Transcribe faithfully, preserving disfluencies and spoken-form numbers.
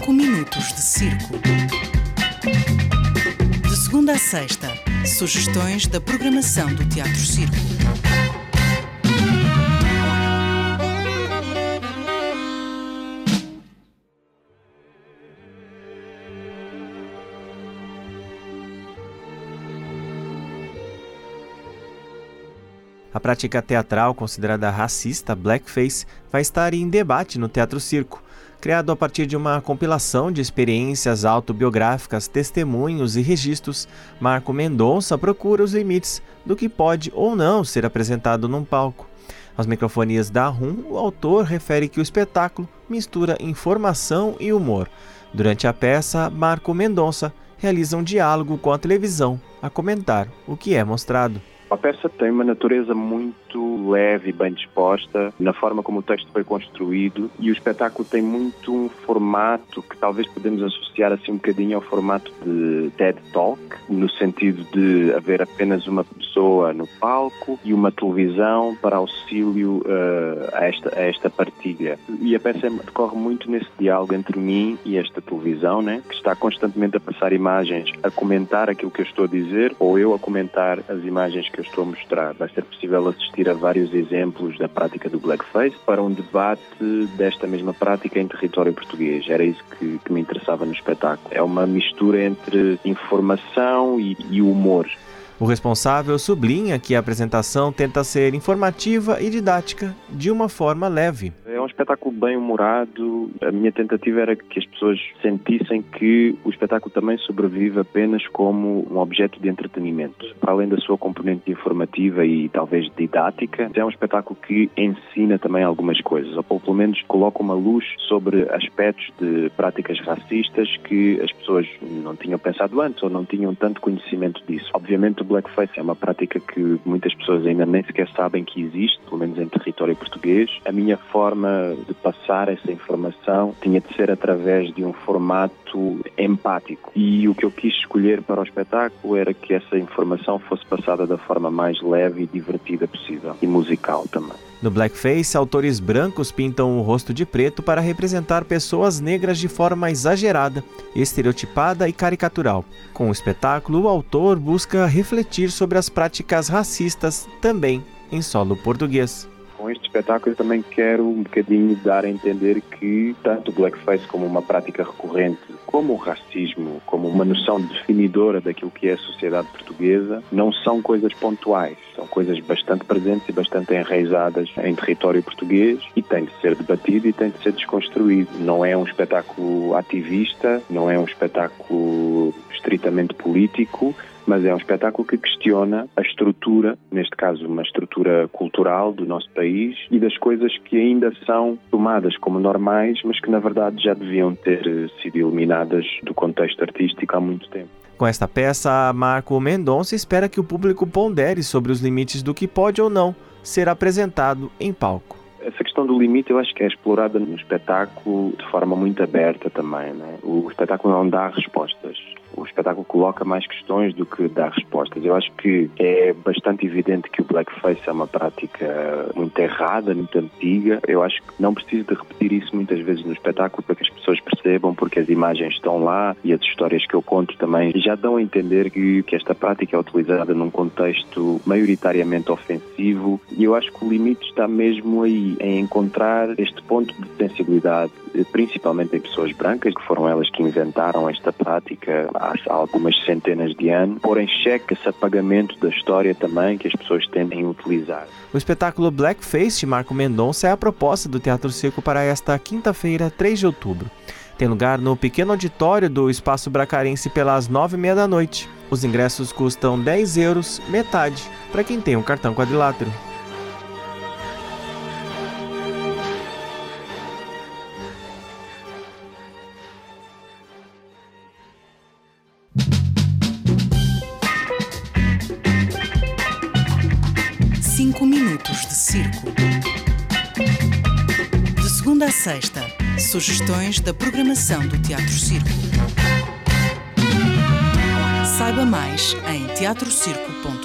Cinco minutos de circo. De segunda a sexta, sugestões da programação do Teatro Circo. A prática teatral considerada racista, blackface, vai estar em debate no Teatro Circo. Criado a partir de uma compilação de experiências autobiográficas, testemunhos e registros, Marco Mendonça procura os limites do que pode ou não ser apresentado num palco. Aos microfones da RUM, o autor refere que o espetáculo mistura informação e humor. Durante a peça, Marco Mendonça realiza um diálogo com a televisão, a comentar o que é mostrado. A peça tem uma natureza muito leve e bem disposta na forma como o texto foi construído, e o espetáculo tem muito um formato que talvez podemos associar assim um bocadinho ao formato de TED Talk, no sentido de haver apenas uma pessoa no palco e uma televisão para auxílio uh, a, esta, a esta partilha. E a peça decorre muito nesse diálogo entre mim e esta televisão, né, que está constantemente a passar imagens, a comentar aquilo que eu estou a dizer, ou eu a comentar as imagens que eu estou a mostrar. Vai ser possível assistir a vários exemplos da prática do blackface para um debate desta mesma prática em território português. Era isso que, que me interessava no espetáculo. É uma mistura entre informação e, e humor. O responsável sublinha que a apresentação tenta ser informativa e didática de uma forma leve. É um espetáculo bem humorado. A minha tentativa era que as pessoas sentissem que o espetáculo também sobrevive apenas como um objeto de entretenimento. Para além da sua componente informativa e talvez didática, é um espetáculo que ensina também algumas coisas, ou pelo menos coloca uma luz sobre aspectos de práticas racistas que as pessoas não tinham pensado antes ou não tinham tanto conhecimento disso. Obviamente o blackface é uma prática que muitas pessoas ainda nem sequer sabem que existe, pelo menos em território português. A minha forma de passar essa informação tinha de ser através de um formato empático, e o que eu quis escolher para o espetáculo era que essa informação fosse passada da forma mais leve e divertida possível, e musical também. No blackface, autores brancos pintam o rosto de preto para representar pessoas negras de forma exagerada, estereotipada e caricatural. Com o espetáculo, o autor busca refletir sobre as práticas racistas também em solo português. Com este espetáculo eu também quero um bocadinho dar a entender que tanto o blackface como uma prática recorrente, como o racismo, como uma noção definidora daquilo que é a sociedade portuguesa, não são coisas pontuais, são coisas bastante presentes e bastante enraizadas em território português, e tem de ser debatido e tem de ser desconstruído. Não é um espetáculo ativista, não é um espetáculo estritamente político, mas é um espetáculo que questiona a estrutura, neste caso uma estrutura cultural do nosso país, e das coisas que ainda são tomadas como normais, mas que na verdade já deviam ter sido eliminadas do contexto artístico há muito tempo. Com esta peça, Marco Mendonça espera que o público pondere sobre os limites do que pode ou não ser apresentado em palco. Essa questão do limite eu acho que é explorada no espetáculo de forma muito aberta também, né? O espetáculo não dá respostas. O espetáculo coloca mais questões do que dá respostas. Eu acho que é bastante evidente que o blackface é uma prática muito errada, muito antiga. Eu acho que não preciso de repetir isso muitas vezes no espetáculo para que as pessoas percebam, porque as imagens estão lá e as histórias que eu conto também já dão a entender que, que esta prática é utilizada num contexto maioritariamente ofensivo, e eu acho que o limite está mesmo aí, em encontrar este ponto de sensibilidade, principalmente em pessoas brancas, que foram elas que inventaram esta prática há algumas centenas de anos, pôr em xeque esse apagamento da história também que as pessoas tendem a utilizar. O espetáculo Blackface de Marco Mendonça é a proposta do Teatro Circo para esta quinta-feira, três de outubro. Tem lugar no pequeno auditório do Espaço Bracarense pelas nove e meia da noite. Os ingressos custam dez euros, metade, para quem tem um cartão quadrilátero. Cinco minutos de circo. De segunda a sexta, sugestões da programação do Teatro Circo. Saiba mais em teatro circo ponto